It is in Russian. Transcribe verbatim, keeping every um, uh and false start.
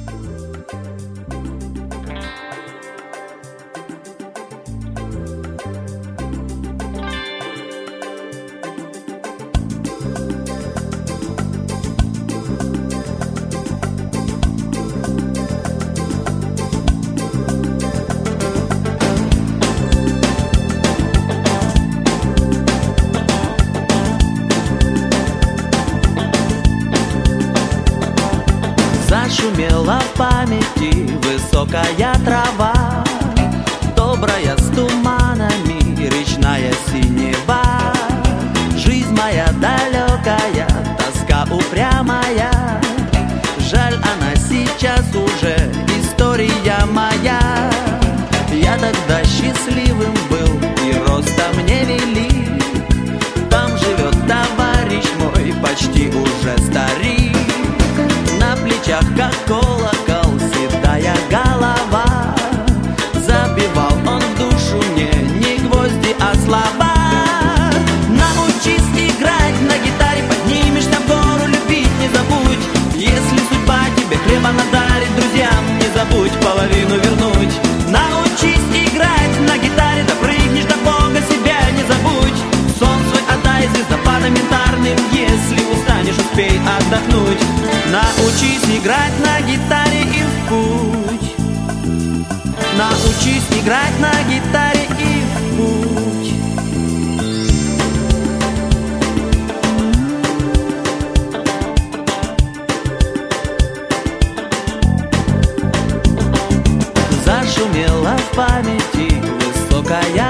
Зашумела в памяти высокая трава, добрая с туманами речная синева. Жизнь моя далекая, тоска упрямая, жаль, она сейчас уже история моя. Я тогда счастливым был, и ростом не вели. Там живет товарищ мой, почти уже старик. На плечах, как колокол, седая голова. Забивал он в душу мне не гвозди, а слова. Научись играть на гитаре, поднимешься в гору, любить не забудь. Если судьба тебе хлеба надарит, друзьям не забудь половину вернуть. Научись играть на гитаре, допрыгнешь до Бога, себя не забудь. Сон свой отдай звездопадом янтарным, если устанешь, успей отдохнуть. Научись играть на гитаре и в путь. Научись играть на гитаре и в путь. Зашумела в памяти высокая